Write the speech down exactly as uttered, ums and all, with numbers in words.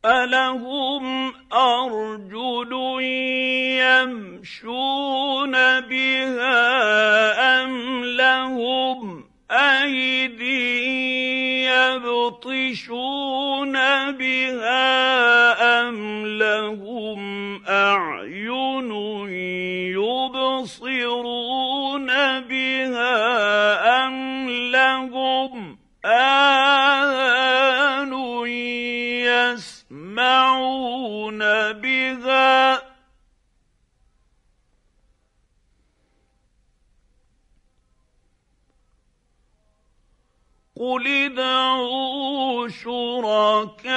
ألهم أرجل يمشون بها أم لهم أيدي يبطشون بها أم لهم أعين يبصرون بها أم لهم آذان يسمعون بها قل ادعوا شركاءكم